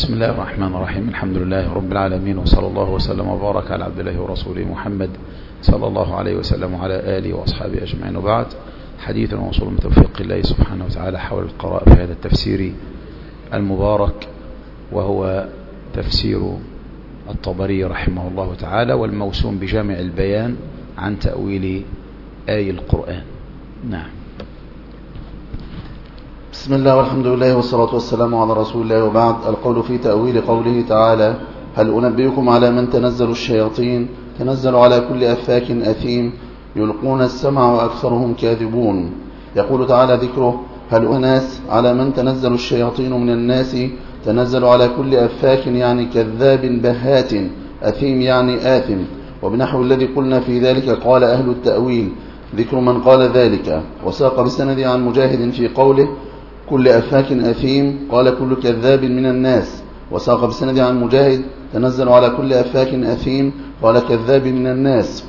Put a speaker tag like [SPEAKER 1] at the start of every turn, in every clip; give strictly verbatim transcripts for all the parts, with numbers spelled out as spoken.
[SPEAKER 1] بسم الله الرحمن الرحيم. الحمد لله رب العالمين، وصلى الله وسلم وبارك على عبد الله ورسوله محمد صلى الله عليه وسلم وعلى آله وأصحابه أجمعين. وبعد، حديث وصول من توفيق الله سبحانه وتعالى حول القراءة في هذا التفسير المبارك، وهو تفسير الطبري رحمه الله تعالى، والموسوم بجامع البيان عن تأويل آي القرآن. نعم.
[SPEAKER 2] بسم الله والحمد لله والصلاة والسلام على رسول الله، وبعد. القول في تأويل قوله تعالى: هل أنبئكم على من تنزل الشياطين؟ تنزل على كل أفاك أثيم يلقون السمع وأكثرهم كاذبون. يقول تعالى ذكره: هل أناس على من تنزل الشياطين من الناس، تنزل على كل أفاك يعني كذاب بهات، أثيم يعني آثم. وبنحو الذي قلنا في ذلك قال أهل التأويل: ذكر من قال ذلك. وساق بسند عن مجاهد في قوله كل أفاك أثيم قال كل كذاب من الناس. وساق بسند عن مجاهد: تنزل على كل أفاك أثيم قال كذاب من الناس.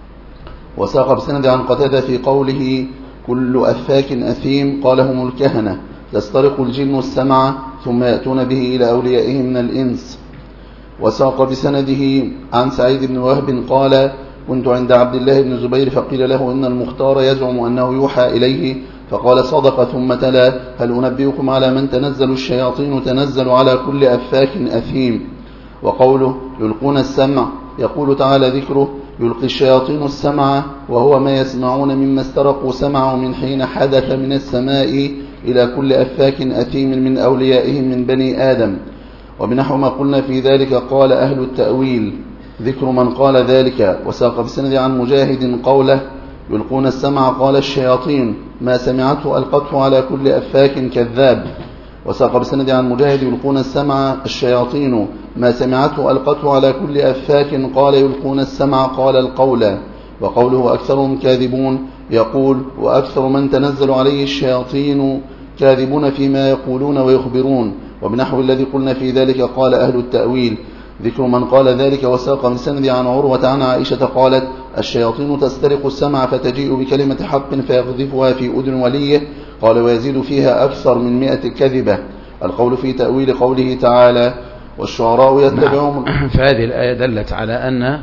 [SPEAKER 2] وساق بسند عن قتادة في قوله كل أفاك أثيم قال هم الكهنة، تسترق الجن السمع ثم يأتون به إلى أوليائهم من الإنس. وساق بسنده عن سعيد بن وهب قال: كنت عند عبد الله بن زبير فقيل له إن المختار يزعم أنه يوحى إليه، فقال صدق، ثم تلا: هل أنبئكم على من تنزل الشياطين؟ تنزل على كل أفاك أثيم. وقوله يلقون السمع، يقول تعالى ذكره: يلقي الشياطين السمع، وهو ما يسمعون مما استرقوا سمعوا من حين حدث من السماء إلى كل أفاك أثيم من أوليائهم من بني آدم. وبنحو ما قلنا في ذلك قال أهل التأويل: ذكر من قال ذلك. وساق بسند عن مجاهد قوله يلقون السمع قال الشياطين ما سمعته ألقته على كل أفاك كذاب. وساق بسند عن مجاهد يلقون السمع الشياطين ما سمعته ألقته على كل أفاك قال يلقون السمع قال القول. وقوله أكثرهم كاذبون، يقول: وأكثر من تنزل عليه الشياطين كاذبون فيما يقولون ويخبرون. وبنحو الذي قلنا في ذلك قال أهل التأويل: ذكر من قال ذلك. وساق من سند عن عروة عن عائشة قالت: الشياطين تسترق السمع فتجيء بكلمة حق فيقذفها في أذن وليه، قال: ويزيد فيها أكثر من مئة كذبة. القول في تأويل قوله تعالى: والشعراء يتبعهم.
[SPEAKER 1] فهذه الآية دلت على أن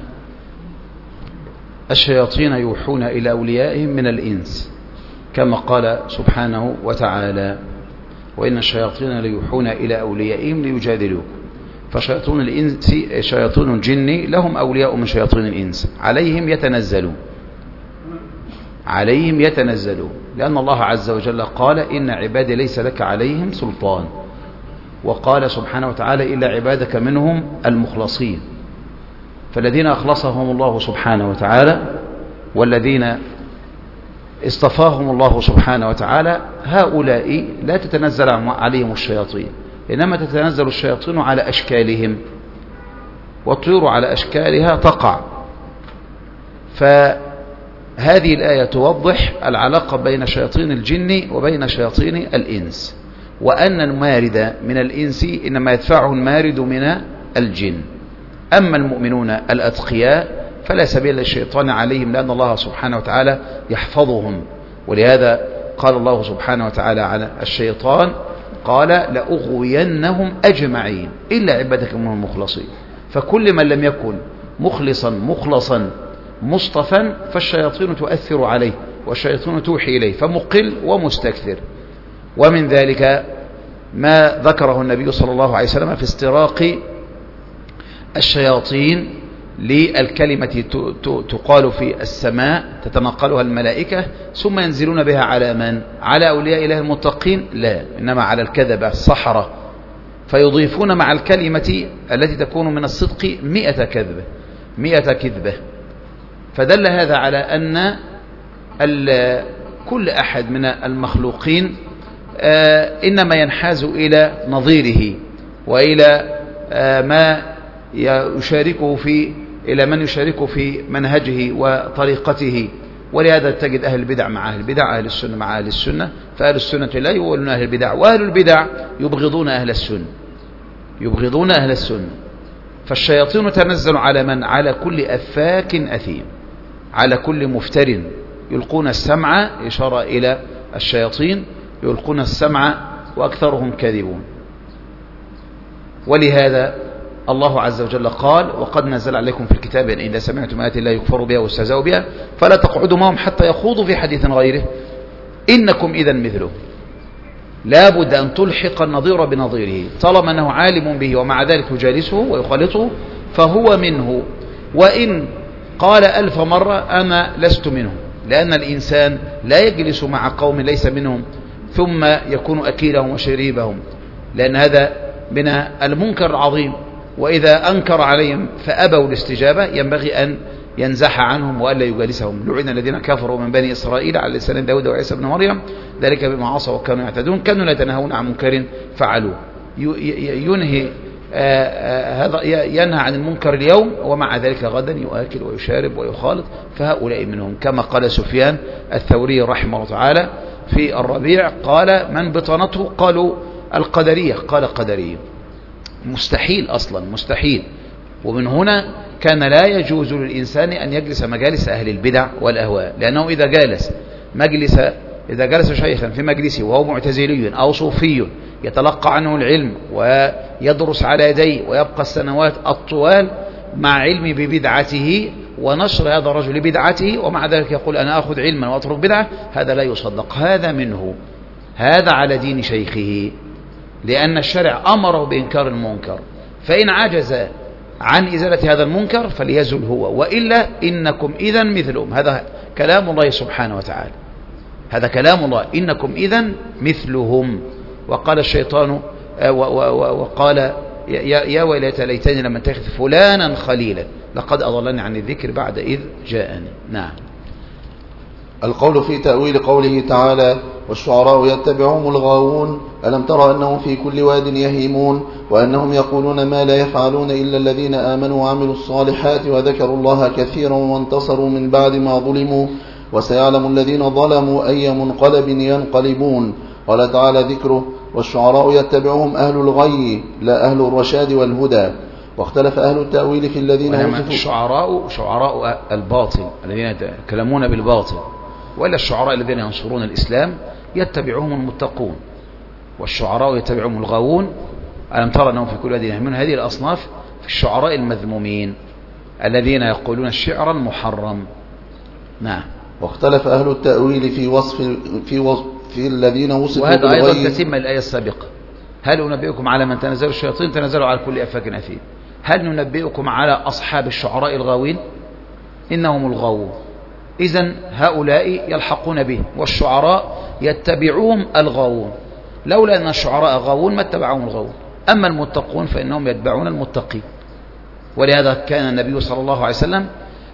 [SPEAKER 1] الشياطين يوحون إلى أوليائهم من الإنس، كما قال سبحانه وتعالى: وإن الشياطين ليوحون إلى أوليائهم ليجادلوكم. فشياطين الإنس شياطين الجن لهم أولياء من شياطين الإنس، عليهم يتنزلون عليهم يتنزلون لأن الله عز وجل قال: إن عبادي ليس لك عليهم سلطان. وقال سبحانه وتعالى: إلا عبادك منهم المخلصين. فالذين أخلصهم الله سبحانه وتعالى والذين اصطفاهم الله سبحانه وتعالى، هؤلاء لا تتنزل عليهم الشياطين، إنما تتنزل الشياطين على أشكالهم، والطيور على أشكالها تقع. فهذه الآية توضح العلاقة بين شياطين الجن وبين شياطين الإنس، وأن المارد من الإنس إنما يدفعه المارد من الجن. أما المؤمنون الأتقياء فلا سبيل للشيطان عليهم، لأن الله سبحانه وتعالى يحفظهم. ولهذا قال الله سبحانه وتعالى على الشيطان: قال: لأغوينهم أجمعين إلا عبادك منهم المخلصين. فكل من لم يكن مخلصا مخلصا مصطفا فالشياطين تؤثر عليه، والشياطين توحي إليه، فمقل ومستكثر. ومن ذلك ما ذكره النبي صلى الله عليه وسلم في استراق الشياطين للكلمة تقال في السماء تتنقلها الملائكة ثم ينزلون بها على من؟ على أولياء الله المتقين؟ لا، إنما على الكذبة السحرة، فيضيفون مع الكلمة التي تكون من الصدق مئة كذبة مئة كذبة. فدل هذا على أن كل أحد من المخلوقين إنما ينحاز إلى نظيره وإلى ما يشاركه في إلى من يشاركه في منهجه وطريقته. ولهذا تجد أهل البدع مع أهل البدع، أهل السنة مع أهل السنة، فأهل السنة لا يولون أهل البدع، وأهل البدع يبغضون أهل السنة يبغضون أهل السنة. فالشياطين تنزل على من؟ على كل أفاك أثيم، على كل مفتر. يلقون السمع، إشارة إلى الشياطين، يلقون السمع وأكثرهم كاذبون. ولهذا الله عز وجل قال وقد نزل عليكم في الكتاب أن إذا سمعتم آيات الله يكفر بها واستهزأوا بها فلا تقعدوا معهم حتى يخوضوا في حديث غيره إنكم إذا مثله. لا بد أن تلحق النظير بنظيره طالما أنه عالم به ومع ذلك يجالسه ويخالطه فهو منه، وإن قال ألف مرة أنا لست منه، لأن الإنسان لا يجلس مع قوم ليس منهم ثم يكون أكيلهم وشريبهم، لأن هذا من المنكر العظيم. وإذا أنكر عليهم فأبوا الاستجابة ينبغي أن ينزح عنهم وألا يجالسهم. لعن الذين كفروا من بني إسرائيل على لسان داود وعيسى بن مريم ذلك بما عصوا وكانوا يعتدون كانوا لا يتناهون عن منكر فعلوه. ينهي هذا ينهى عن المنكر اليوم ومع ذلك غدا يؤكل ويشارب ويخالط، فهؤلاء منهم. كما قال سفيان الثوري رحمه الله تعالى في الربيع قال من بطانته؟ قالوا القدرية، قال قدرية. مستحيل أصلا، مستحيل. ومن هنا كان لا يجوز للإنسان أن يجلس مجالس أهل البدع والأهواء، لأنه إذا جالس مجلس إذا جلس شيخا في مجلسه وهو معتزلي أو صوفي يتلقى عنه العلم ويدرس على يديه ويبقى السنوات الطوال مع علمي ببدعته ونشر هذا الرجل بدعته ومع ذلك يقول أنا أخذ علما وأترك بدعة، هذا لا يصدق. هذا منه، هذا على دين شيخه، لأن الشرع أمره بإنكار المنكر، فإن عجز عن إزالة هذا المنكر فليزل هو، وإلا إنكم إذا مثلهم. هذا كلام الله سبحانه وتعالى، هذا كلام الله، إنكم إذا مثلهم. وقال الشيطان وقال يا ويلتى ليتني لم اتخذ فلانا خليلا لقد أضلني عن الذكر بعد إذ جاءني. نعم.
[SPEAKER 2] القول في تأويل قوله تعالى والشعراء يتبعهم الغاوون ألم ترى أنهم في كل واد يهيمون وأنهم يقولون ما لا يفعلون إلا الذين آمنوا وعملوا الصالحات وذكروا الله كثيرا وانتصروا من بعد ما ظلموا وسيعلم الذين ظلموا أي منقلب ينقلبون. قال تعالى ذكره والشعراء يتبعهم أهل الغي لا أهل الرشاد والهدى. واختلف أهل التأويل في الذين
[SPEAKER 1] وصفوا الشعراء شعراء الباطل الذين يتكلمون بالباطل، ولا الشعراء الذين ينصرون الإسلام يتبعهم المتقون، والشعراء يتبعهم الغاوون ألم ترى أنهم في كل واد يهيمون. هذه الأصناف في الشعراء المذمومين الذين يقولون الشعر المحرم. نعم.
[SPEAKER 2] واختلف أهل التأويل في وصف في وصف في الذين وصفوا
[SPEAKER 1] وهذا أيضا تتم الآية السابقة هل ننبئكم على من تنزل الشياطين تنزلوا على كل أفاك أثيم. هل ننبئكم على أصحاب الشعراء الغاوين إنهم الغاوون. إذن هؤلاء يلحقون به والشعراء يتبعون الغاوون، لولا أن الشعراء غاوون ما اتبعهم الغاوون. أما المتقون فإنهم يتبعون المتقين. ولهذا كان النبي صلى الله عليه وسلم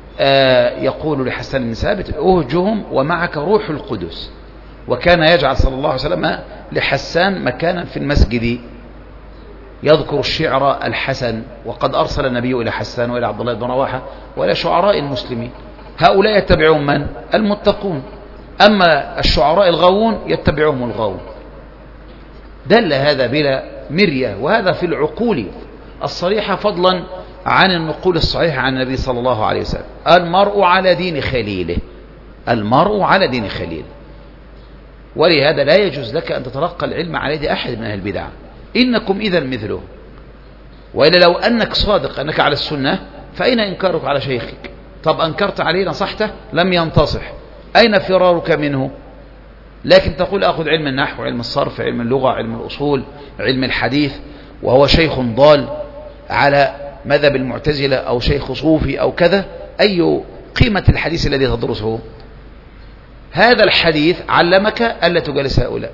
[SPEAKER 1] يقول لحسن بن ثابت أهجهم ومعك روح القدس، وكان يجعل صلى الله عليه وسلم لحسان مكانا في المسجد يذكر الشعر الحسن، وقد أرسل النبي إلى حسان وإلى عبد الله بن رواحة وإلى شعراء المسلمين. هؤلاء يتبعون من؟ المتقون. أما الشعراء الغاوون يتبعهم الغاوون. دل هذا بلا مرية، وهذا في العقول الصريحة فضلا عن النقول الصحيحة عن النبي صلى الله عليه وسلم. المرء على دين خليله، المرء على دين خليله. ولهذا لا يجوز لك أن تتلقى العلم على يد أحد من أهل البدع، إنكم إذا مثله. وإلا لو أنك صادق أنك على السنة فأين إنكارك على شيخك؟ طب أنكرت عليه نصحته لم ينتصح، أين فرارك منه؟ لكن تقول أخذ علم النحو، علم الصرف، علم اللغة، علم الأصول، علم الحديث، وهو شيخ ضال على مذهب المعتزلة أو شيخ صوفي أو كذا. أي قيمة الحديث الذي تدرسه؟ هذا الحديث علمك ألا تجلس هؤلاء،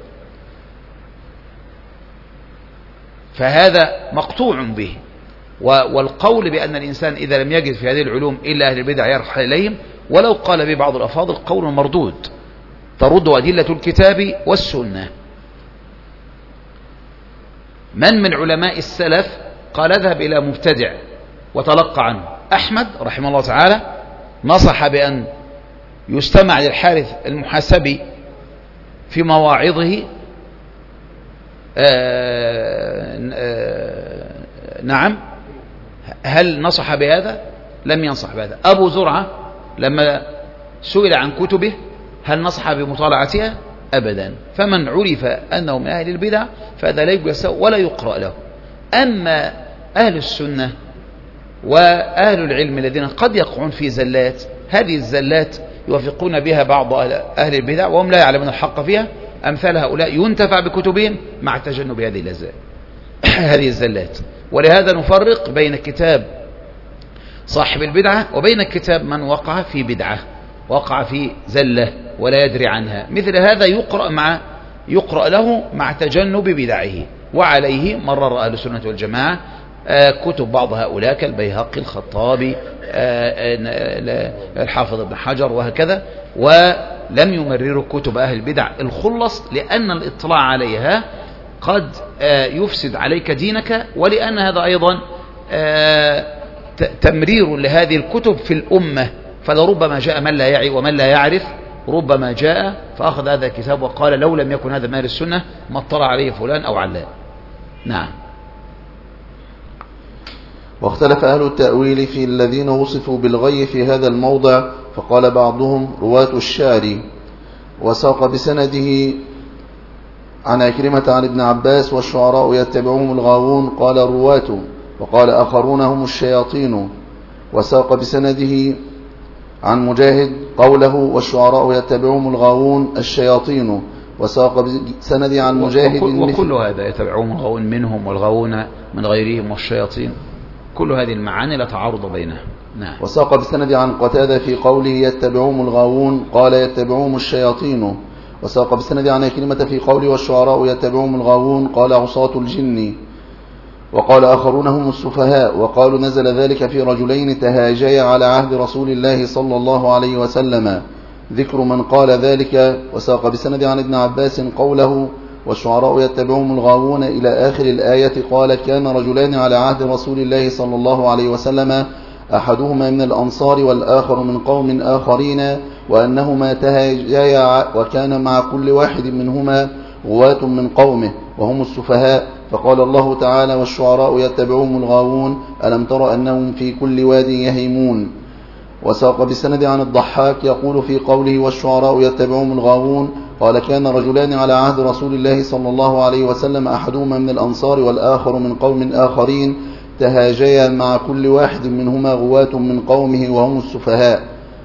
[SPEAKER 1] فهذا مقطوع به. والقول بأن الإنسان إذا لم يجد في هذه العلوم إلا أهل البدع يرحل إليهم ولو قال به بعض الأفاضل قول مردود، ترد أدلة الكتاب والسنة. من من علماء السلف قال اذهب إلى مبتدع وتلقى عنه. أحمد رحمه الله تعالى نصح بأن يستمع للحارث المحاسبي في مواعظه. آآ آآ نعم، هل نصح بهذا؟ لم ينصح بهذا. أبو زرعة لما سئل عن كتبه هل نصح بمطالعتها؟ أبدا. فمن عرف أنه من أهل البدع فهذا لا يجلس ولا يقرأ له. أما أهل السنة وأهل العلم الذين قد يقعون في زلات، هذه الزلات يوافقون بها بعض أهل البدع وهم لا يعلمون الحق فيها، أمثال هؤلاء ينتفع بكتبهم مع تجنب هذه الأزلات هذه الزلات. ولهذا نفرق بين كتاب صاحب البدعة وبين كتاب من وقع في بدعة، وقع في زلة ولا يدري عنها، مثل هذا يقرأ مع يقرأ له مع تجنب بدعه. وعليه مرر أهل السنة والجماعة كتب بعض هؤلاء كالبيهقي، الخطابي، الحافظ ابن حجر وهكذا، ولم يمرروا كتب أهل البدع الخلص، لأن الاطلاع عليها قد يفسد عليك دينك، ولأن هذا أيضا تمرير لهذه الكتب في الأمة، فلربما جاء من لا يعي ومن لا يعرف، ربما جاء فأخذ هذا الكتاب وقال لو لم يكن هذا من أهل السنة ما اطلع عليه فلان أو علان. نعم.
[SPEAKER 2] واختلف أهل التأويل في الذين وصفوا بالغي في هذا الموضع، فقال بعضهم رواة الشعر، وساق بسنده عن عكرمة عن ابن عباس والشعراء يتبعهم الغاوون قال الرواة، وقال آخرون هم الشياطين. وساق بسنده عن مجاهد قوله والشعراء يتبعهم الغاوون الشياطين. وساق بسنده عن مجاهد
[SPEAKER 1] وكل, وكل هذا يتبعهم الغاوون منهم والغاوون من غيرهم والشياطين، كل هذه المعاني لا تعارض بينها. نعم.
[SPEAKER 2] وساق بسنده عن قتادة في قوله يتبعهم الغاوون قال يتبعهم الشياطين. وساق بسنده عن كلمة في قوله والشعراء يتبعهم الغاوون قال عصاة الجن. وقال آخرون هم السفهاء، وقالوا نزل ذلك في رجلين تهاجيا على عهد رسول الله صلى الله عليه وسلم، ذكر من قال ذلك. وساق بسنده عن ابن عباس قوله والشعراء يتبعهم الغاوون إلى آخر الآية قال كان رجلان على عهد رسول الله صلى الله عليه وسلم، أحدهما من الأنصار والآخر من قوم آخرين، وأنهما تهاجيا وكان مع كل واحد منهما غواة من قومه وهم السفهاء. فقال الله تعالى والشعراء يتبعهم الغاوون ألم تر أنهم في كل واد يهيمون. وساق بسند عن الضحاك يقول في قوله والشعراء يتبعهم الغاوون قال كان رجلان على عهد رسول الله صلى الله عليه وسلم، أحدهما من الأنصار والآخر من قوم آخرين، تهاجيا مع كل واحد منهما غواة من قومه وهم السفهاء.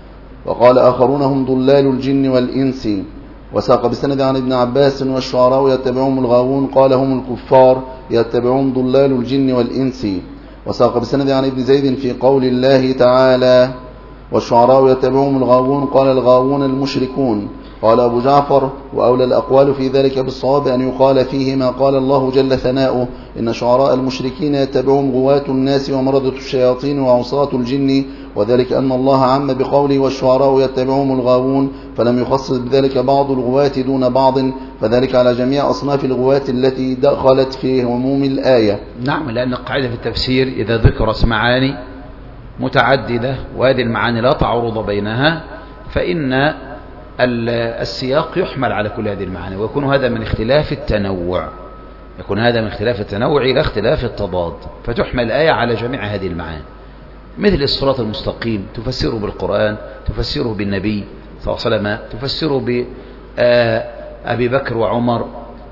[SPEAKER 2] وقال آخرون هم ضلال الجن والإنس. وساق بسند عن ابن عباس والشعراء يتبعهم الغاوون قال هم الكفار يتبعهم ضلال الجن والإنس. وساق بسند عن ابن زيد في قول الله تعالى والشعراء يتبعهم الغاوون قال الغاوون المشركون. قال أبو جعفر وأولى الأقوال في ذلك بالصواب أن يقال فيه ما قال الله جل ثناؤه إن شعراء المشركين يتبعهم غواة الناس ومردة الشياطين وعصاة الجن، وذلك أن الله عم بقوله والشعراء يتبعهم الغاوون فلم يخصص بذلك بعض الغواة دون بعض، فذلك على جميع أصناف الغواة التي دخلت في هموم الآية.
[SPEAKER 1] نعم، لأن القاعدة في التفسير إذا ذكرت معاني متعددة وهذه المعاني لا تعارض بينها فإن السياق يحمل على كل هذه المعاني، ويكون هذا من اختلاف التنوع يكون هذا من اختلاف التنوع إلى اختلاف التضاد، فتحمل الآية على جميع هذه المعاني. مثل الصراط المستقيم تفسره بالقرآن، تفسره بالنبي صلى الله عليه وسلم، تفسره بأبي بكر وعمر،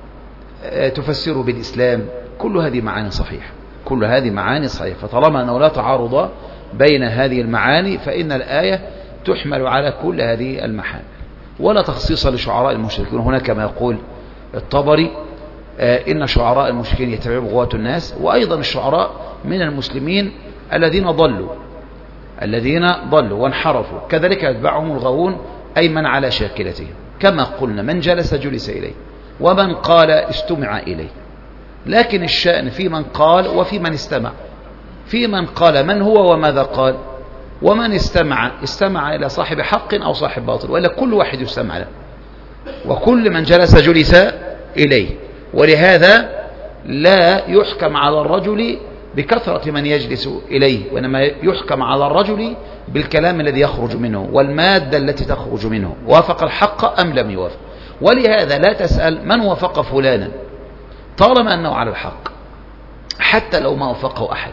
[SPEAKER 1] تفسره بالإسلام، كل هذه معاني صحيحة كل هذه معاني صحيحة فطالما أنه لا تعارض بين هذه المعاني فإن الآية تحمل على كل هذه المحامل، ولا تخصيص لشعراء المشركين. هناك كما يقول الطبري إن شعراء المشركين يتبعون غواة الناس، وأيضا الشعراء من المسلمين الذين ضلوا الذين ضلوا وانحرفوا كذلك يتبعهم الغاوون أي من على شاكلتهم، كما قلنا من جلس جلس إليه ومن قال استمع إليه. لكن الشأن في من قال وفي من استمع. في من قال من هو وماذا قال، ومن استمع استمع إلى صاحب حق أو صاحب باطل، وإلا كل واحد يستمع له وكل من جلس جلس إليه. ولهذا لا يحكم على الرجل بكثرة من يجلس إليه، وإنما يحكم على الرجل بالكلام الذي يخرج منه والمادة التي تخرج منه، وافق الحق أم لم يوافق. ولهذا لا تسأل من وافق فلانا طالما أنه على الحق، حتى لو ما وافقه أحد،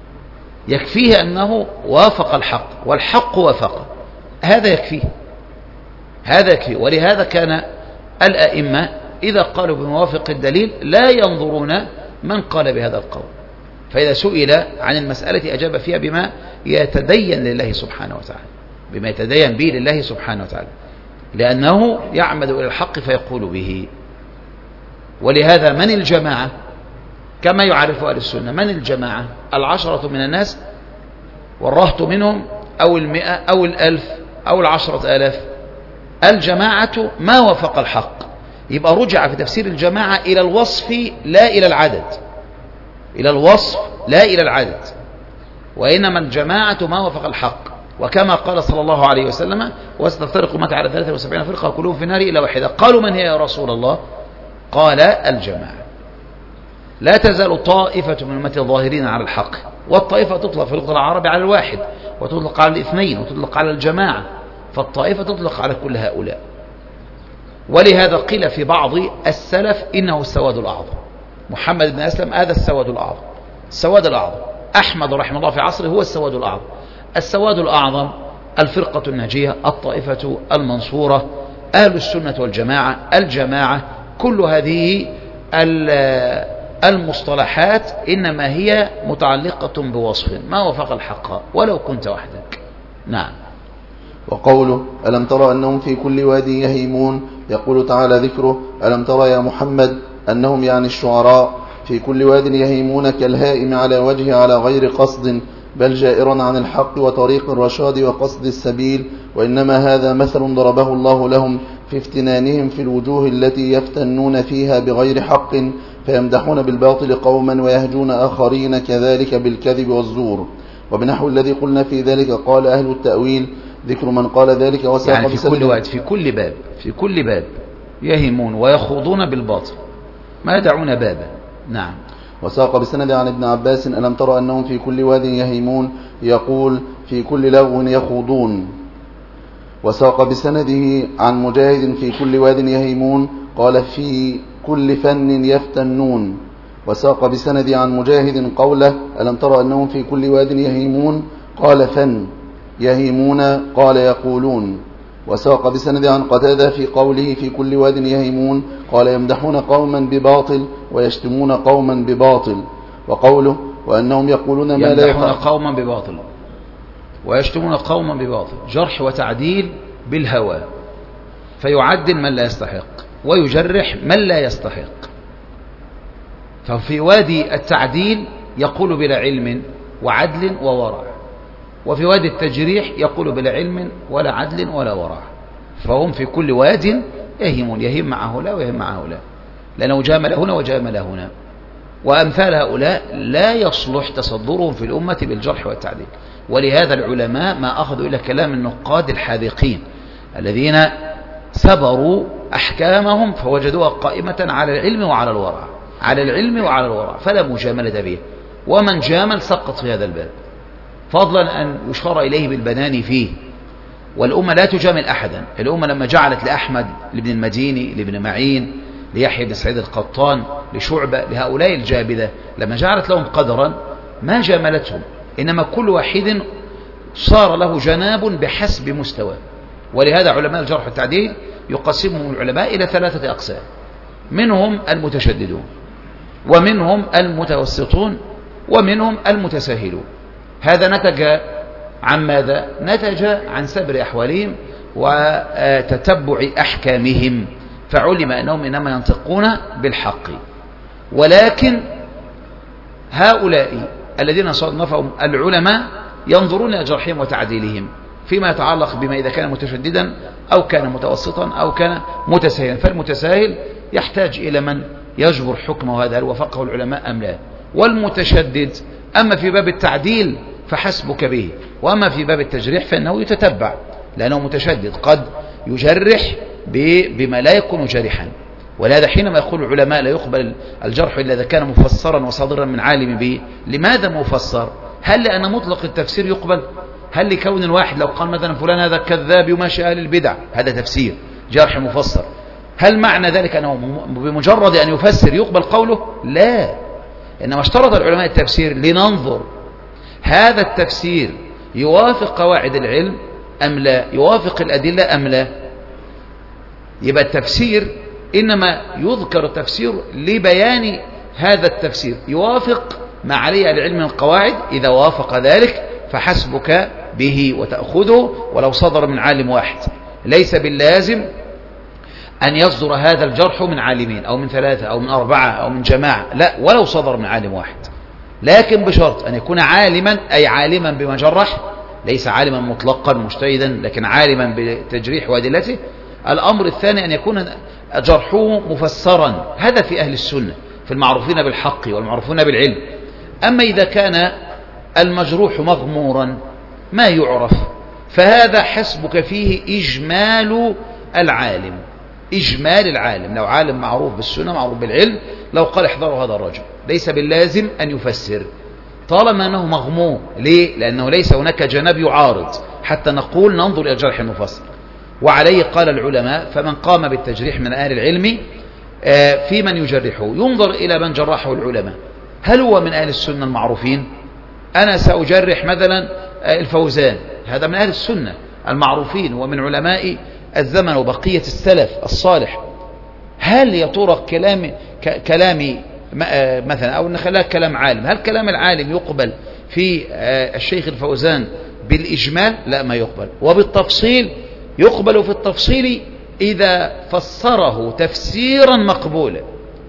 [SPEAKER 1] يكفيه أنه وافق الحق والحق وافقه، هذا يكفيه هذا يكفيه. ولهذا كان الأئمة إذا قالوا بموافق الدليل لا ينظرون من قال بهذا القول، فإذا سئل عن المسألة أجاب فيها بما يتدين لله سبحانه وتعالى، بما يتدين به لله سبحانه وتعالى، لأنه يعمد إلى الحق فيقول به. ولهذا من الجماعة كما يعرف أهل السنة؟ من الجماعة؟ العشرة من الناس والرهط منهم، أو المئة أو الألف أو العشرة آلاف. الجماعة ما وفق الحق. يبقى رجع في تفسير الجماعة إلى الوصف لا إلى العدد، إلى الوصف لا إلى العدد، وإنما الجماعة ما وفق الحق. وكما قال صلى الله عليه وسلم: وستفترق أمتي على ثلاثة وسبعين فرقة كلهم في النار إلا واحدة. قالوا: من هي يا رسول الله؟ قال: الجماعة. لا تزال طائفة من أمتي الظاهرين على الحق. والطائفة تطلق في اللغة العربية على الواحد، وتطلق على الاثنين، وتطلق على الجماعة. فالطائفة تطلق على كل هؤلاء. ولهذا قيل في بعض السلف إنه السواد الأعظم. محمد بن أسلم هذا السواد الأعظم، السواد الأعظم. أحمد رحمه الله في عصره هو السواد الأعظم. السواد الأعظم الفرقة الناجية، الطائفة المنصورة، أهل السنة والجماعة، الجماعة. كل هذه المصطلحات إنما هي متعلقة بوصف ما وفق الحق ولو كنت وحدك. نعم.
[SPEAKER 2] وقوله: ألم ترى أنهم في كل واد يهيمون، يقول تعالى ذكره: ألم ترى يا محمد أنهم يعني الشعراء في كل واد يهيمون كالهائم على وجهه على غير قصد، بل جائرا عن الحق وطريق الرشاد وقصد السبيل. وإنما هذا مثل ضربه الله لهم في افتنانهم في الوجوه التي يفتنون فيها بغير حق، فيمدحون بالباطل قوما ويهجون آخرين، كذلك بالكذب والزور. وبنحو الذي قلنا في ذلك قال أهل التأويل: ذكر من قال ذلك وساق
[SPEAKER 1] يعني في كل وقت، في كل باب، في كل باب يهمون ويخوضون بالباطل، ما يدعون بابا. نعم.
[SPEAKER 2] وساق بسند عن ابن عباس: ألم ترى أنهم في كل واد يهيمون، يقول في كل لغو يخوضون. وساق بسنده عن مجاهد: في كل واد يهيمون، قال في كل فن يفتنون. وساق بسند عن مجاهد قوله: ألم ترى أنهم في كل واد يهيمون، قال فن، يهيمون قال يقولون. وساق بسند عن قتادة في قوله: في كل واد يهيمون، قال يمدحون قوما بباطل ويشتمون قوما بباطل. وقوله: وأنهم يقولون ما لا
[SPEAKER 1] يمدحون قوما بباطل ويشتمون قوما بباطل، جرح وتعديل بالهوى، فيعدل من لا يستحق ويجرح من لا يستحق. ففي وادي التعديل يقول بلا علم وعدل وورع، وفي وادي التجريح يقول بلا علم ولا عدل ولا ورع. فهم في كل واد يهيمون، يهيم مع هؤلاء ويهيم مع هؤلاء، لأنه جامل هنا وجامل هنا. وأمثال هؤلاء لا يصلح تصدرهم في الأمة بالجرح والتعديل. ولهذا العلماء ما أخذوا إلى كلام النقاد الحاذقين الذين سبروا أحكامهم فوجدوها قائمة على العلم وعلى الورع، على العلم وعلى الورع، فلا مجاملة به. ومن جامل سقط في هذا الباب، فضلا أن يشار إليه بالبنان فيه. والأمة لا تجامل أحدا. الأمة لما جعلت لأحمد لابن المديني لابن معين ليحيى بن سعيد القطان لشعبة لهؤلاء الجابذة، لما جعلت لهم قدرا ما جاملتهم، إنما كل واحد صار له جناب بحسب مستواه. ولهذا علماء الجرح والتعديل يقسمهم العلماء إلى ثلاثة أقسام: منهم المتشددون، ومنهم المتوسطون، ومنهم المتساهلون. هذا نتج عن ماذا؟ نتج عن سبر أحوالهم وتتبع أحكامهم، فعلم أنهم إنما ينطقون بالحق. ولكن هؤلاء الذين صنفهم العلماء ينظرون إلى جرحهم وتعديلهم فيما يتعلق بما إذا كان متشددا أو كان متوسطا أو كان متساهلا. فالمتساهل يحتاج إلى من يجبر حكمه، هذا هل وفقه العلماء أم لا. والمتشدد أما في باب التعديل فحسبك به، وأما في باب التجريح فإنه يتتبع، لأنه متشدد قد يجرح بما لا يكون جارحا. ولهذا حينما يقول العلماء لا يقبل الجرح إلا إذا كان مفسرا وصادرا من عالم به، لماذا مفسر؟ هل لأن مطلق التفسير يقبل؟ هل لكون الواحد لو قال مثلا فلان هذا كذاب يماشي أهل البدع، هذا تفسير جرح مفسر، هل معنى ذلك أنه بمجرد أن يفسر يقبل قوله؟ لا، إنما اشترط العلماء التفسير لننظر هذا التفسير يوافق قواعد العلم أم لا، يوافق الأدلة أم لا. يبقى التفسير إنما يذكر التفسير لبيان هذا التفسير يوافق ما عليه العلم من القواعد، إذا وافق ذلك فحسبك به وتأخذه ولو صدر من عالم واحد. ليس باللازم أن يصدر هذا الجرح من عالمين أو من ثلاثة أو من أربعة أو من جماعة، لا، ولو صدر من عالم واحد، لكن بشرط أن يكون عالما، أي عالما بما جرح، ليس عالما مطلقا مجتهدا، لكن عالما بتجريح وأدلته. الأمر الثاني أن يكون جرحه مفسرا، هذا في أهل السنة، في المعروفين بالحق والمعروفين بالعلم. أما إذا كان المجروح مغمورا ما يعرف، فهذا حسبك فيه إجمال العالم، إجمال العالم. لو عالم معروف بالسنة معروف بالعلم، لو قال احذروا هذا الرجل، ليس باللازم أن يفسر طالما أنه مغمور. ليه؟ لأنه ليس هناك جناب يعارض حتى نقول ننظر إلى الجرح المفسر. وعليه قال العلماء: فمن قام بالتجريح من أهل العلم في من يجرحه ينظر إلى من جرحه العلماء، هل هو من أهل السنة المعروفين؟ أنا سأجرح مثلا الفوزان، هذا من أهل السنة المعروفين ومن علماء الزمن وبقية السلف الصالح. هل يا ترى كلامي كلامي مثلا، أو نخليها كلام عالم، هل كلام العالم يقبل في الشيخ الفوزان بالإجمال؟ لا، ما يقبل. وبالتفصيل يقبل في التفصيل إذا فسره تفسيرا مقبولا،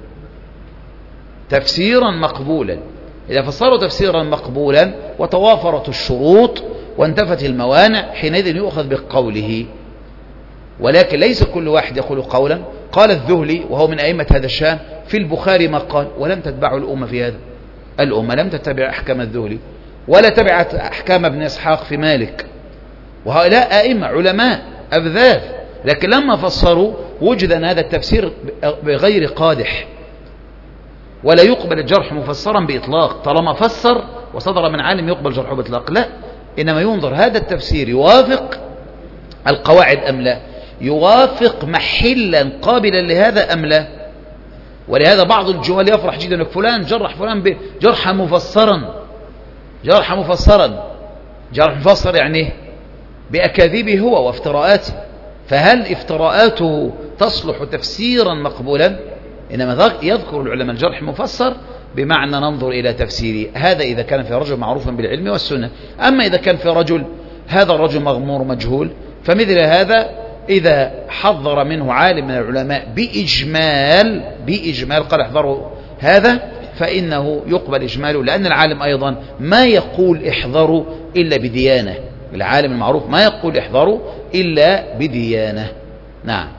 [SPEAKER 1] تفسيرا مقبولا إذا فسره تفسيرا مقبولا وتوافرت الشروط وانتفت الموانع، حينئذ يؤخذ بقوله. ولكن ليس كل واحد يقول قولا. قال الذهلي وهو من أئمة هذا الشأن في البخاري ما قال، ولم تتبعه الأمة في هذا. الأمة لم تتبع أحكام الذهلي ولا تبعت أحكام ابن إسحاق في مالك، وهؤلاء أئمة علماء أبذاذ، لكن لما فسروا وجد أن هذا التفسير بغير قادح، ولا يقبل الجرح مفسرا بإطلاق. طالما فسر وصدر من عالم يقبل جرحه بإطلاق؟ لا، إنما ينظر هذا التفسير يوافق القواعد أم لا، يوافق محلا قابلا لهذا أم لا. ولهذا بعض الجهال يفرح جدا أنك فلان جرح فلان بجرحا مفسرا، جرحا مفسرا جرح مفسر يعني بأكاذيبه هو وافتراءاته. فهل افتراءاته تصلح تفسيرا مقبولا؟ إنما يذكر العلماء الجرح مفسر بمعنى ننظر إلى تفسيره، هذا إذا كان في رجل معروف بالعلم والسنة. أما إذا كان في رجل هذا الرجل مغمور مجهول، فمثل هذا إذا حذر منه عالم من العلماء بإجمال بإجمال قال احذروا هذا، فإنه يقبل إجماله، لأن العالم أيضا ما يقول احذروا إلا بديانة. العالم المعروف ما يقول احذروا إلا بديانة. نعم.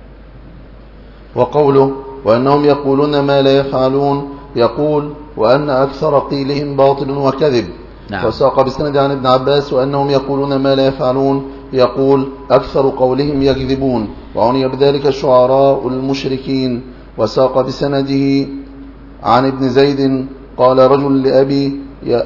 [SPEAKER 2] وقوله وأنهم يقولون ما لا يفعلون، يقول وأن أكثر قيلهم باطل وكذب.
[SPEAKER 1] نعم.
[SPEAKER 2] وساق بسند عن ابن عباس وأنهم يقولون ما لا يفعلون، يقول أكثر قولهم يكذبون، وعني بذلك الشعراء المشركين. وساق بسنده عن ابن زيد قال رجل لأبي يا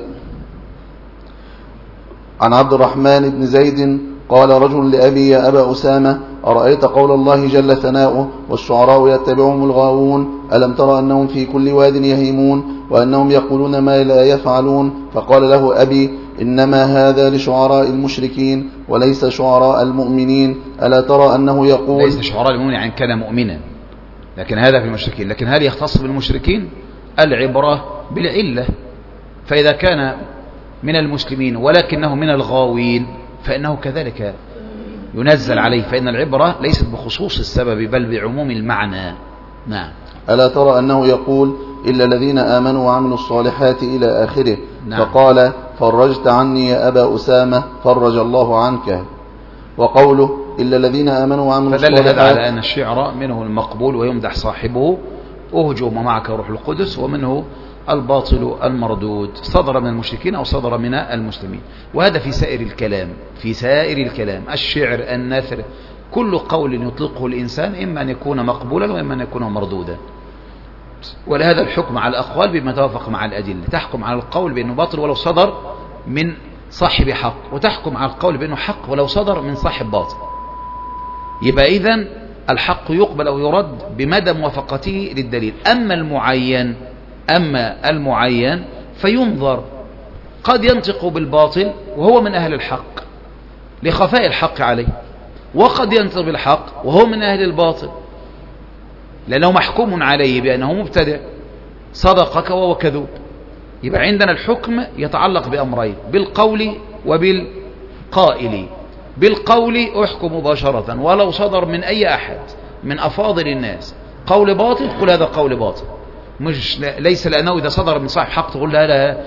[SPEAKER 2] عن عبد الرحمن بن زيد قال رجل لأبي يا أبا أسامة أرأيت قول الله جل ثناؤه والشعراء يتبعهم الغاوون، ألم ترى أنهم في كل واد يهيمون وأنهم يقولون ما لا يفعلون؟ فقال له أبي إنما هذا لشعراء المشركين وليس شعراء المؤمنين، ألا ترى أنه يقول
[SPEAKER 1] ليس شعراء المؤمنين يعني كان مؤمنا، لكن هذا في المشركين. لكن هل يختص بالمشركين؟ العبرة بالعلة. فإذا كان من المسلمين ولكنه من الغاوين فإنه كذلك ينزل عليه، فإن العبرة ليست بخصوص السبب بل بعموم المعنى. نعم.
[SPEAKER 2] ألا ترى أنه يقول إلا الذين آمنوا وعملوا الصالحات إلى آخره. نعم. فقال فرجت عني يا أبا أسامة فرج الله عنك. وقوله إلا الذين آمنوا وعملوا الصالحات،
[SPEAKER 1] فدل هذا على أن الشعر منه المقبول ويمدح صاحبه أهجم معك روح القدس، ومنه الباطل المردود، صدر من المشركين أو صدر من المسلمين. وهذا في سائر الكلام، في سائر الكلام الشعر النثر كل قول يطلقه الإنسان إما أن يكون مقبولا وإما أن يكون مردودا. ولهذا الحكم على الأقوال بما توافق مع الأدلة، تحكم على القول بأنه باطل ولو صدر من صاحب حق، وتحكم على القول بأنه حق ولو صدر من صاحب باطل. يبقى إذن الحق يقبل أو يرد بمدى موافقته للدليل. أما المعين أما المعين فينظر، قد ينطق بالباطل وهو من أهل الحق لخفاء الحق عليه، وقد ينطق بالحق وهو من أهل الباطل لأنه محكوم عليه بأنه مبتدع، صدقك وهو كذوب. يبقى عندنا الحكم يتعلق بأمرين، بالقول وبالقائل. بالقول أحكم مباشرة ولو صدر من أي أحد من أفاضل الناس قول باطل، قل هذا قول باطل، مش ليس لأنه إذا صدر من صاحب حق تقول لا لا.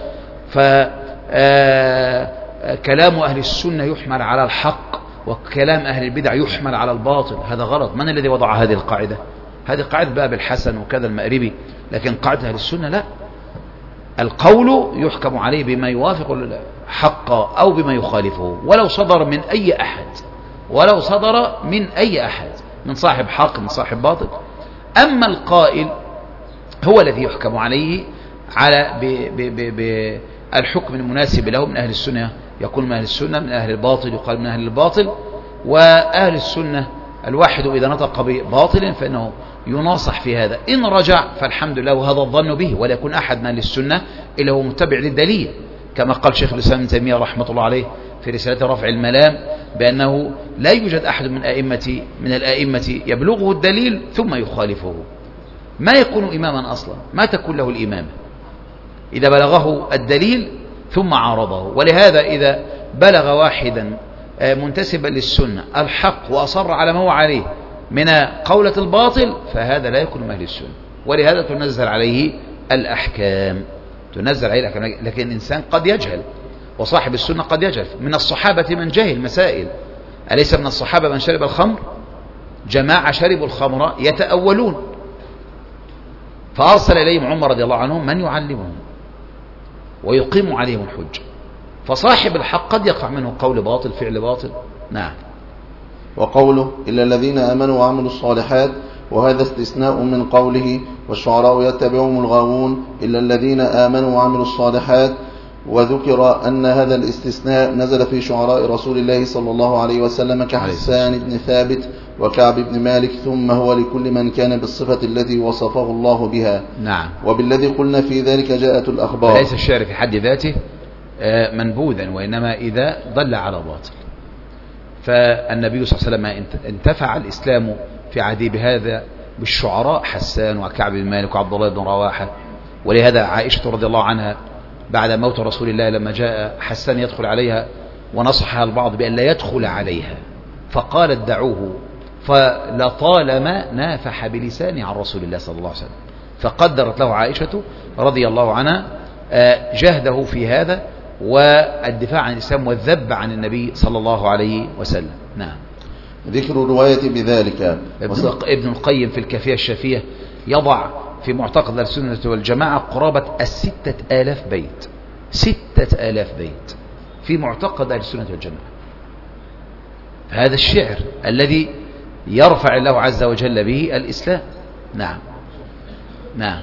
[SPEAKER 1] فكلام أهل السنة يحمل على الحق وكلام أهل البدع يحمل على الباطل، هذا غلط. من الذي وضع هذه القاعدة؟ هذه قاعدة بقى بالحسن وكذا المأربي، لكن قاعدة أهل السنة لا، القول يحكم عليه بما يوافق الحق أو بما يخالفه ولو صدر من أي أحد، ولو صدر من أي أحد، من صاحب حق من صاحب باطل. أما القائل هو الذي يحكم عليه على بالحكم المناسب له. من أهل السنة يكون من أهل السنة، من أهل الباطل يقال من أهل الباطل. وأهل السنة الواحد إذا نطق بباطل فإنه يناصح في هذا، إن رجع فالحمد لله وهذا الظن به، ولا يكون أحد من أهل السنة إلا هو متبع للدليل، كما قال شيخ الإسلام ابن تيمية رحمة الله عليه في رسالة رفع الملام بأنه لا يوجد أحد من أئمة من الأئمة يبلغه الدليل ثم يخالفه، ما يكون إماما أصلا، ما تكون له الإمامة إذا بلغه الدليل ثم عارضه. ولهذا إذا بلغ واحدا منتسبا للسنة الحق وأصر على ما هو عليه من قولة الباطل فهذا لا يكون من أهل السنة، ولهذا تنزل عليه الأحكام، تنزل عليه الأحكام. لكن الإنسان قد يجهل، وصاحب السنة قد يجهل. من الصحابة من جهل مسائل، أليس من الصحابة من شرب الخمر؟ جماعة شربوا الخمر يتأولون، فأرسل إليهم عمر رضي الله عنه من يعلمهم ويقيم عليهم الحج. فصاحب الحق قد يقع منه قول باطل فعل باطل. نعم.
[SPEAKER 2] وقوله إلا الذين آمنوا وعملوا الصالحات، وهذا استثناء من قوله والشعراء يتبعهم الغاوون إلا الذين آمنوا وعملوا الصالحات. وذكر أن هذا الاستثناء نزل في شعراء رسول الله صلى الله عليه وسلم كحسان بن ثابت وكعب بن مالك، ثم هو لكل من كان بالصفة التي وصفه الله بها.
[SPEAKER 1] نعم.
[SPEAKER 2] وبالذي قلنا في ذلك جاءت الأخبار.
[SPEAKER 1] فليس الشعر في حد ذاته منبوذا، وإنما إذا ضل على باطل. فالنبي صلى الله عليه وسلم انتفع الإسلام في عهده بهذا بالشعراء حسان وكعب بن مالك وعبد الله بن رواحة. ولهذا عائشة رضي الله عنها بعد موت رسول الله لما جاء حسان يدخل عليها ونصحها البعض بأن لا يدخل عليها فقالت دعوه، فلطالما نافح بلسانه عن رسول الله صلى الله عليه وسلم. فقدرت له عائشة رضي الله عنها جهده في هذا والدفاع عن الإسلام والذب عن النبي صلى الله عليه وسلم. نعم.
[SPEAKER 2] ذكر الرواية بذلك.
[SPEAKER 1] ابن القيم في الكافية الشافية يضع في معتقد السنة والجماعة قرابة الستة آلاف بيت، ستة آلاف بيت في معتقد السنة والجماعة. هذا الشعر الذي يرفع الله عز وجل به الإسلام. نعم. نعم.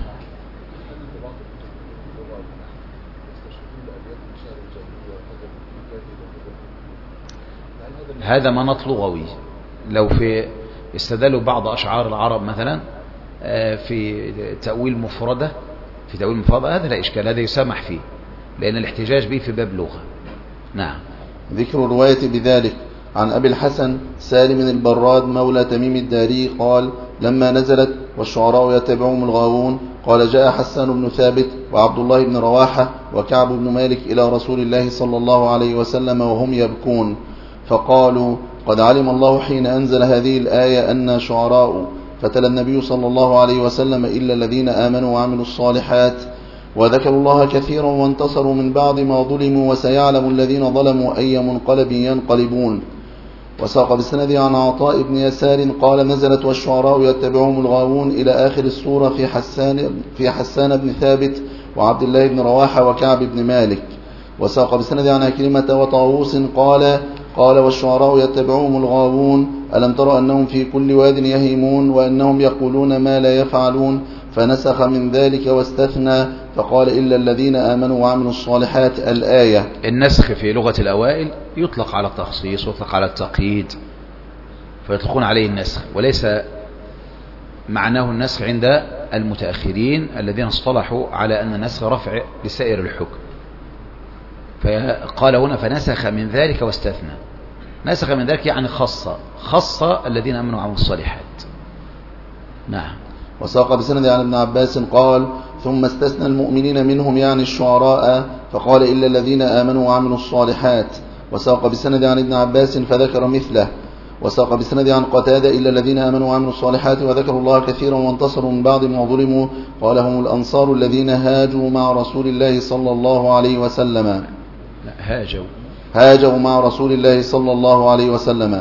[SPEAKER 1] هذا مناط لغوي، لو في استدلوا بعض أشعار العرب مثلا في تأويل مفردة في تأويل مفردة هذا لا إشكال، هذا يسامح فيه لأن الاحتجاج به في باب لغة. نعم.
[SPEAKER 2] ذكر الرواية بذلك عن أبي الحسن سالم البراد مولى تميم الداري قال لما نزلت والشعراء يتبعهم الغاوون قال جاء حسان بن ثابت وعبد الله بن رواحة وكعب بن مالك إلى رسول الله صلى الله عليه وسلم وهم يبكون، فقالوا قد علم الله حين أنزل هذه الآية أن شعراء، فتلا النبي صلى الله عليه وسلم إلا الذين آمنوا وعملوا الصالحات، وذكروا الله كثيرا وانتصروا من بعد ما ظلموا وسيعلم الذين ظلموا أي منقلب ينقلبون. وساق بالسند عن عطاء بن يسار قال نزلت والشعراء يتبعهم الغاوون إلى آخر السورة في حسان, في حسان بن ثابت وعبد الله بن رواحة وكعب بن مالك. وساق بالسند عن كلمة وطاووس قال قال والشعراء يتبعهم الغاوون ألم ترى أنهم في كل واد يهيمون وأنهم يقولون ما لا يفعلون، فنسخ من ذلك واستثنى فقال إلا الذين آمنوا وعملوا الصالحات الآية.
[SPEAKER 1] النسخ في لغة الأوائل يطلق على التخصيص ويطلق على التقييد فيطلقون عليه النسخ، وليس معناه النسخ عند المتأخرين الذين اصطلحوا على أن النسخ رفع لسائر الحكم. فقال هنا فنسخ من ذلك واستثنى، نسخ من ذلك يعني خص خص الذين آمنوا وعملوا الصالحات. نعم.
[SPEAKER 2] وساق بسند عن ابن عباس قال ثم استثنى المؤمنين منهم يعني الشعراء فقال إلا الذين آمنوا وعملوا الصالحات. وساق بسند عن ابن عباس فذكر مثله. وساق بسند عن قتادة إلا الذين آمنوا وعملوا الصالحات وذكروا الله كثيرا وانتصروا من بعد ما ظلموا قال هم الأنصار الذين هاجوا مع رسول الله صلى الله عليه وسلم.
[SPEAKER 1] هاجوا
[SPEAKER 2] هاجوا مع رسول الله صلى الله عليه وسلم.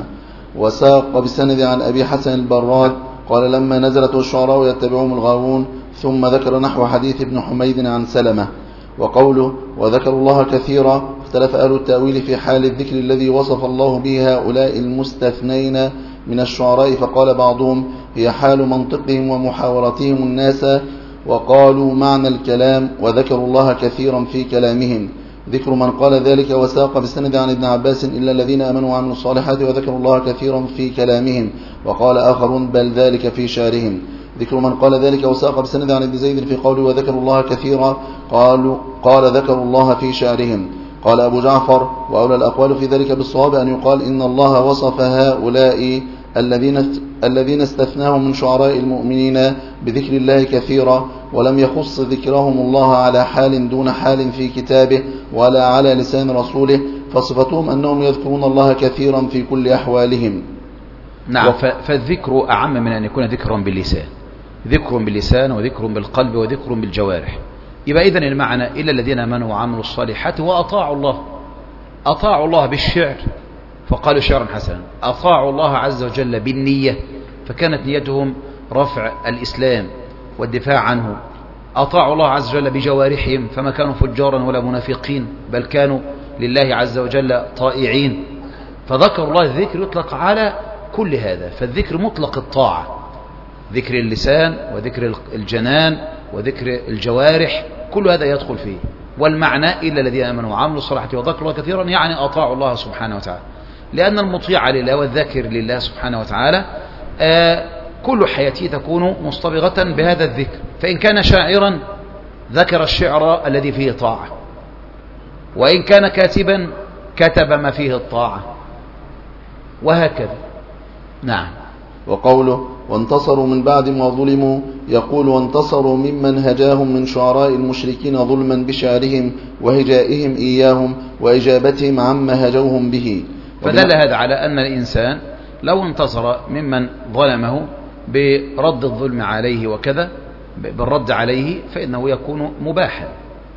[SPEAKER 2] وساق بسند عن أبي حسن البراد قال لما نزلت الشعراء يتبعهم الغاوون ثم ذكر نحو حديث ابن حميد عن سلمة. وقوله وذكروا الله كثيرا اختلف أهل التأويل في حال الذكر الذي وصف الله به هؤلاء المستثنين من الشعراء فقال بعضهم هي حال منطقهم ومحاورتهم الناس وقالوا معنى الكلام وذكروا الله كثيرا في كلامهم ذكر من قال ذلك. وساق بالسند عن ابن عباس إلا الذين آمنوا وعملوا الصالحات وذكروا الله كثيرا في كلامهم وقال آخرون بل ذلك في شعرهم ذكر من قال ذلك. وساق بالسند عن ابن زيد في قوله وذكروا الله كثيرا قالوا قال ذكروا الله في شعرهم. قال أبو جعفر وأولى الأقوال في ذلك بالصواب أن يقال إن الله وصف هؤلاء الذين الذين استثناهم من شعراء المؤمنين بذكر الله كثيرا ولم يخص ذكرهم الله على حال دون حال في كتابه ولا على لسان رسوله فصفتهم أنهم يذكرون الله كثيرا في كل أحوالهم.
[SPEAKER 1] نعم. فالذكر أعم من أن يكون ذكرا باللسان، ذكر باللسان وذكر بالقلب وذكر بالجوارح. يبقى إذن المعنى إلا الذين آمنوا وعملوا الصالحات وأطاعوا الله، أطاعوا الله بالشعر فقالوا شعرا حسنا، أطاعوا الله عز وجل بالنية فكانت نيتهم رفع الإسلام والدفاع عنه، أطاعوا الله عز وجل بجوارحهم فما كانوا فجارا ولا منافقين بل كانوا لله عز وجل طائعين. فذكر الله الذكر يطلق على كل هذا، فالذكر مطلق الطاعة، ذكر اللسان وذكر الجنان وذكر الجوارح كل هذا يدخل فيه. والمعنى إلا الذين آمنوا وعملوا الصالحات وذكروا الله كثيرا يعني أطاعوا الله سبحانه وتعالى، لأن المطيع لله والذاكر لله سبحانه وتعالى آه كل حياته تكون مصطبغة بهذا الذكر. فإن كان شاعرا ذكر الشعر الذي فيه طاعة، وإن كان كاتبا كتب ما فيه الطاعة، وهكذا. نعم.
[SPEAKER 2] وقوله وانتصروا من بعد ما ظلموا يقول وانتصروا ممن هجاهم من شعراء المشركين ظلما بشعرهم وهجائهم إياهم وإجابتهم عما هجوهم به.
[SPEAKER 1] فدل هذا على أن الإنسان لو انتصر ممن ظلمه برد الظلم عليه وكذا بالرد عليه فإنه يكون مباحا،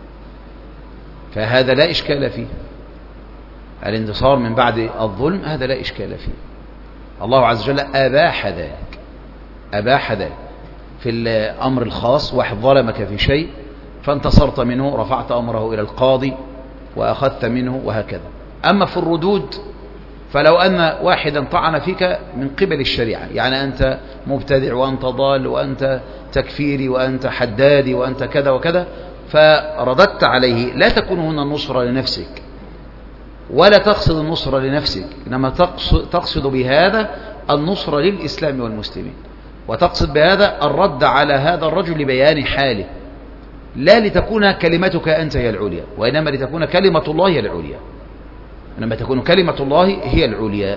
[SPEAKER 1] فهذا لا إشكال فيه. الانتصار من بعد الظلم هذا لا إشكال فيه، الله عز وجل أباح ذلك، أباح ذلك في الأمر الخاص. واحد ظلمك في شيء فانتصرت منه رفعت أمره إلى القاضي وأخذت منه وهكذا. أما في الردود فلو أن واحدا طعن فيك من قبل الشريعة، يعني أنت مبتدع وأنت ضال وأنت تكفيري وأنت حدادي وأنت كذا وكذا، فرددت عليه، لا تكون هنا النصرة لنفسك ولا تقصد النصرة لنفسك، إنما تقصد بهذا النصرة للإسلام والمسلمين، وتقصد بهذا الرد على هذا الرجل لبيان حاله، لا لتكون كلمتك أنت هي العليا، وإنما لتكون كلمة الله هي العليا، إنما تكون كلمة الله هي العليا.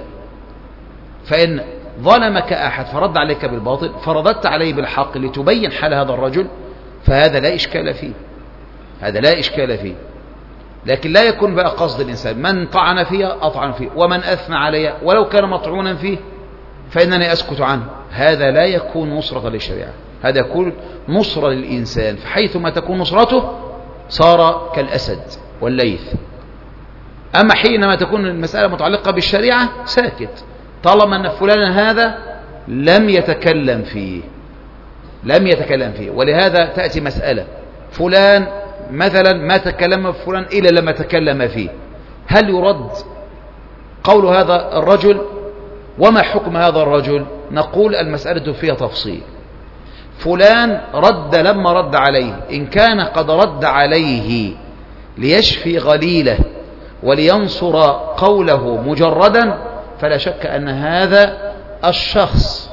[SPEAKER 1] فإن ظلمك أحد فرد عليك بالباطل فرددت عليه بالحق لتبين حال هذا الرجل فهذا لا إشكال فيه، هذا لا إشكال فيه. لكن لا يكون بقى قصد الإنسان من طعن فيها أطعن فيه ومن أثنى عليها ولو كان مطعونا فيه فإنني أسكت عنه، هذا لا يكون نصرة للشريعة، هذا يكون نصرة للإنسان، فحيثما تكون نصرته صار كالأسد والليث. أما حينما تكون المسألة متعلقة بالشريعة ساكت، طالما أن فلان هذا لم يتكلم فيه لم يتكلم فيه ولهذا تأتي مسألة فلان مثلا ما تكلم فلان إلا لما تكلم فيه، هل يرد قول هذا الرجل؟ وما حكم هذا الرجل؟ نقول المسألة فيها تفصيل. فلان رد لما رد عليه، إن كان قد رد عليه ليشفي غليله ولينصر قوله مجردا فلا شك أن هذا الشخص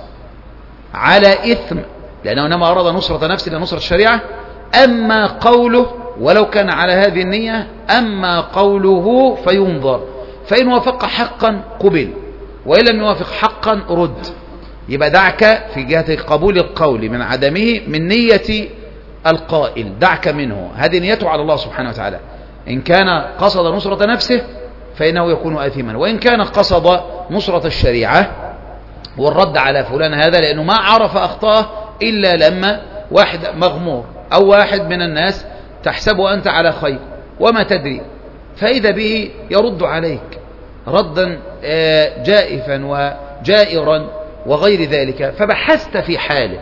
[SPEAKER 1] على إثم، لأنه إنما أراد نصرة نفسه لنصرة الشريعة. أما قوله ولو كان على هذه النية، أما قوله فينظر، فإن وافق حقا قبل وإن لم يوافق حقا رد. يبقى دعك في جهة قبول القول من عدمه من نية القائل، دعك منه، هذه نيته على الله سبحانه وتعالى. إن كان قصد نصرة نفسه فإنه يكون آثما، وإن كان قصد نصرة الشريعة والرد على فلان هذا لأنه ما عرف أخطاه إلا لما واحد مغمور أو واحد من الناس تحسبه أنت على خير وما تدري، فإذا به يرد عليك ردا جائفا وجائرا وغير ذلك، فبحثت في حاله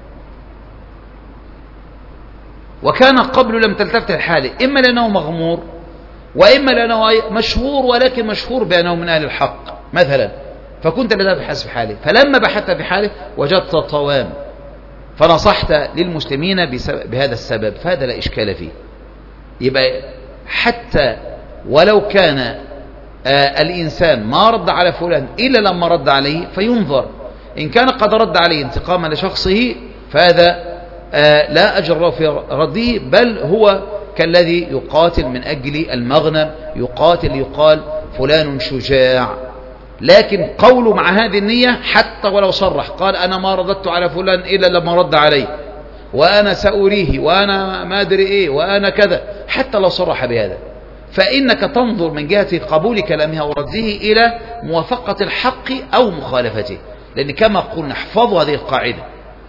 [SPEAKER 1] وكان قبل لم تلتفت الحاله، إما لأنه مغمور وإما لأنه مشهور ولكن مشهور بأنه من أهل الحق مثلا، فكنت لا تبحث في حاله، فلما بحثت في حاله وجدت الطوام فنصحت للمسلمين بهذا السبب، فهذا لا إشكال فيه. يبقى حتى ولو كان آه الإنسان ما رد على فلان إلا لما رد عليه فينظر، إن كان قد رد عليه انتقاما لشخصه فهذا آه لا أجر له في رده، بل هو كالذي يقاتل من أجل المغنم، يقاتل يقال فلان شجاع، لكن قوله مع هذه النية حتى ولو صرح قال أنا ما رددت على فلان إلا لما رد عليه وأنا سأريه وأنا ما أدري إيه وأنا كذا، حتى لو صرح بهذا، فإنك تنظر من جهة قبول كلامه ورده إلى موافقة الحق أو مخالفته، لأن كما قلنا احفظوا هذه القاعدة،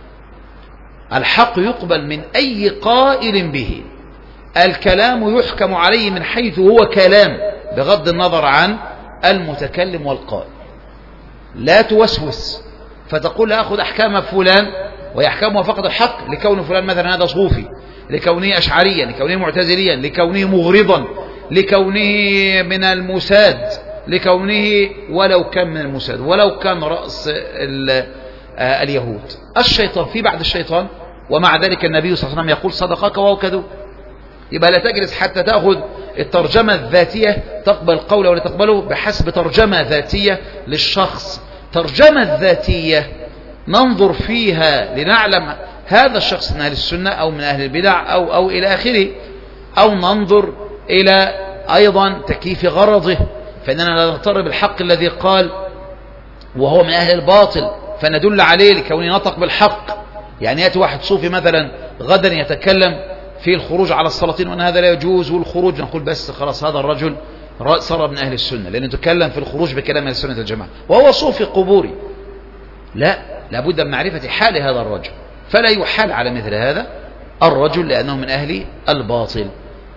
[SPEAKER 1] الحق يقبل من أي قائل به، الكلام يحكم عليه من حيث هو كلام بغض النظر عن المتكلم والقائل. لا توسوس فتقول لا أخذ أحكام فلان ويحكم موافقة الحق لكون فلان مثلا هذا صوفي، لكونه أشعريا، لكونه معتزليا، لكونه مغرضا، لكونه من الموساد، لكونه ولو كان من الموساد ولو كان رأس اليهود الشيطان في بعد الشيطان، ومع ذلك النبي صلى الله عليه وسلم يقول صدقك وهو كذوب. يبقى لا تجلس حتى تأخذ الترجمة الذاتية تقبل قوله ولا تقبله بحسب ترجمة ذاتية للشخص. ترجمة ذاتية ننظر فيها لنعلم هذا الشخص من أهل السنة أو من أهل البدع أو, أو إلى آخره، أو ننظر إلى أيضا تكييف غرضه، فإننا لا نغتر بالحق الذي قال وهو من أهل الباطل فندل عليه لكونه نطق بالحق. يعني يأتي واحد صوفي مثلا غدا يتكلم في الخروج على السلاطين وأن هذا لا يجوز والخروج، نقول بس خلاص هذا الرجل صار من أهل السنة لأنه تكلم في الخروج بكلام أهل السنة الجماعة وهو صوفي قبوري. لا، لابد من معرفة حال هذا الرجل، فلا يحال على مثل هذا الرجل لأنه من أهل الباطل.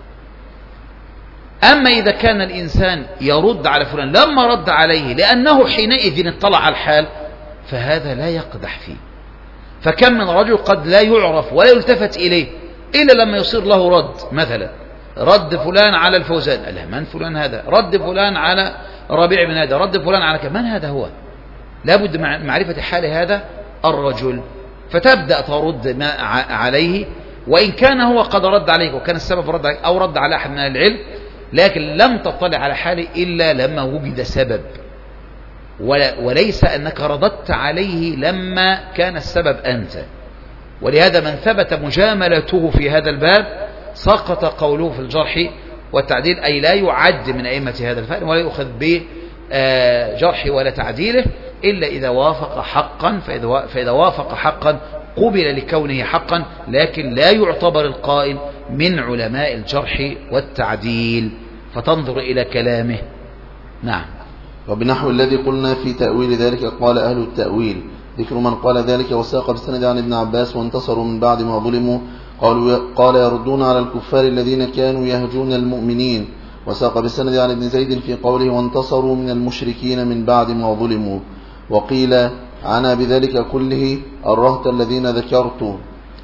[SPEAKER 1] أما إذا كان الإنسان يرد على فلان لما رد عليه لأنه حينئذ اطلع على الحال فهذا لا يقدح فيه. فكم من رجل قد لا يعرف ولا يلتفت إليه إلا لما يصير له رد، مثلا رد فلان على الفوزان، ألا من فلان هذا، رد فلان على ربيع بن هذا، رد فلان على كمان هذا هو، لابد من معرفة حال هذا الرجل، فتبدأ ترد ما عليه، وإن كان هو قد رد عليك وكان السبب رد عليك أو رد على أحد من العلم، لكن لم تطلع على حاله إلا لما وجد سبب، وليس أنك رددت عليه لما كان السبب أنت. ولهذا من ثبت مجاملته في هذا الباب سقط قوله في الجرح والتعديل، أي لا يعد من أئمة هذا الفن ولا يؤخذ بجرح ولا تعديله إلا إذا وافق حقا، فإذا وافق حقا قبل لكونه حقا، لكن لا يعتبر القائل من علماء الجرح والتعديل، فتنظر إلى كلامه. نعم.
[SPEAKER 2] وبنحو الذي قلنا في تأويل ذلك قال أهل التأويل، ذكر من قال ذلك وساق بالسند عن ابن عباس وانتصروا من بعد ما ظلموا، قالوا قال يردون على الكفار الذين كانوا يهجون المؤمنين، وساق بالسند عن ابن زيد في قوله وانتصروا من المشركين من بعد ما ظلموا. وقيل عنا بذلك كله الرهط الذين ذكرت،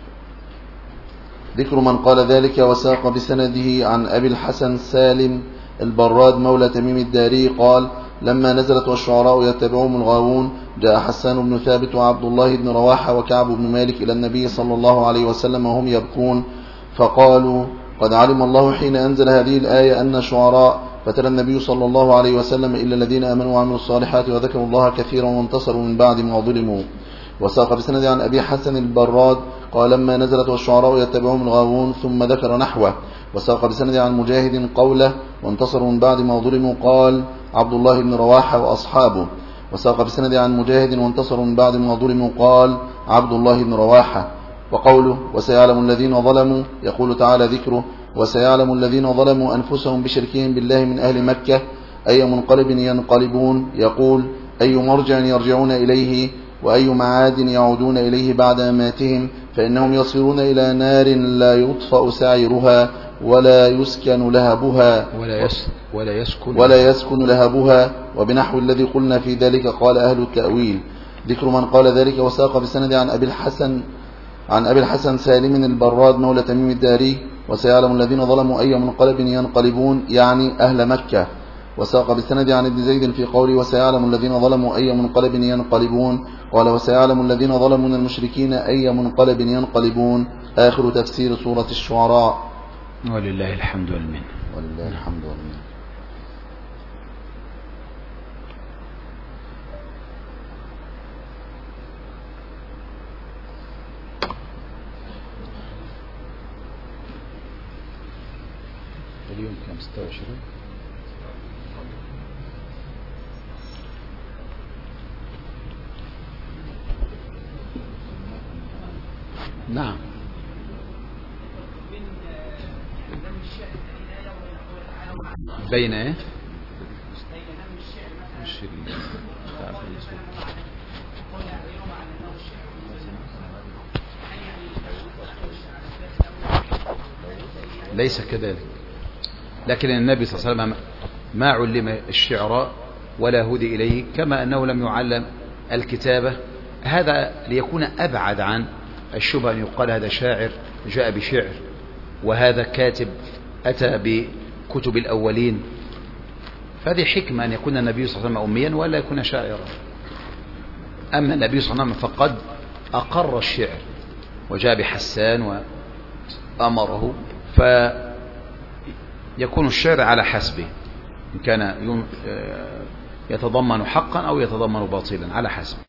[SPEAKER 2] ذكر من قال ذلك وساق بسنده عن أبي الحسن سالم البراد مولى تميم الداري قال لما نزلت والشعراء يتبعهم الغاوون جاء حسان بن ثابت وعبد الله بن رواحة وكعب بن مالك إلى النبي صلى الله عليه وسلم وهم يبكون، فقالوا قد علم الله حين أنزل هذه الآية أن شعراء، فتلا النبي صلى الله عليه وسلم إلا الذين آمنوا وعملوا الصالحات وذكروا الله كثيرا وانتصروا من بعد ما ظلموا. وساق بسند عن أبي حسن البراد قال لما نزلت والشعراء يتبعهم الغاوون ثم ذكر نحوه. وساق بسند عن مجاهد قوله وانتصروا من بعد ما ظلموا قال عبد الله بن رواحة وأصحابه. وساق بسند عن مجاهد وانتصروا من بعد ما ظلموا قال عبد الله بن رواحة. وقوله وسيعلم الذين ظلموا يقول تعالى ذكره وسيعلم الذين ظلموا أنفسهم بشركهم بالله من أهل مكة أي منقلب ينقلبون، يقول أي مرجع يرجعون إليه وأي معاد يعودون إليه بعد مماتهم، فإنهم يصيرون إلى نار لا يطفأ سعيرها ولا يسكن لهبها
[SPEAKER 1] ولا يسكن ولا يسكن,
[SPEAKER 2] ولا يسكن لهبها. وبنحو الذي قلنا في ذلك قال أهل التأويل. ذكر من قال ذلك وساق بسند عن أبي الحسن عن أبي الحسن سالم البراد مولى تميم الداري وسيعلم الذين ظلموا أي منقلب ينقلبون يعني أهل مكة. وساق بسند عن ابن زيد في قوله وسيعلم الذين ظلموا أي منقلب ينقلبون قال وسيعلم الذين ظلموا من المشركين أي منقلب ينقلبون. آخر تفسير سورة الشعراء.
[SPEAKER 1] ولله الحمد والمنة.
[SPEAKER 2] ولله الحمد والمنة.
[SPEAKER 1] اليوم كم ستة وعشرين؟ نعم. بين ايه؟ ليس كذلك، لكن النبي صلى الله عليه وسلم ما علم الشعر ولا هدي إليه كما أنه لم يعلم الكتابة، هذا ليكون أبعد عن الشبهة أن يقال هذا شاعر جاء بشعر وهذا كاتب أتى بكتب الأولين، فهذه حكمة أن يكون النبي صلى الله عليه وسلم أميا ولا يكون شاعرا. أما النبي صلى الله عليه وسلم فقد أقر الشعر وجاء بحسان وأمره، فيكون الشعر على حسبه إن كان يتضمن حقا أو يتضمن باطلا على حسبه.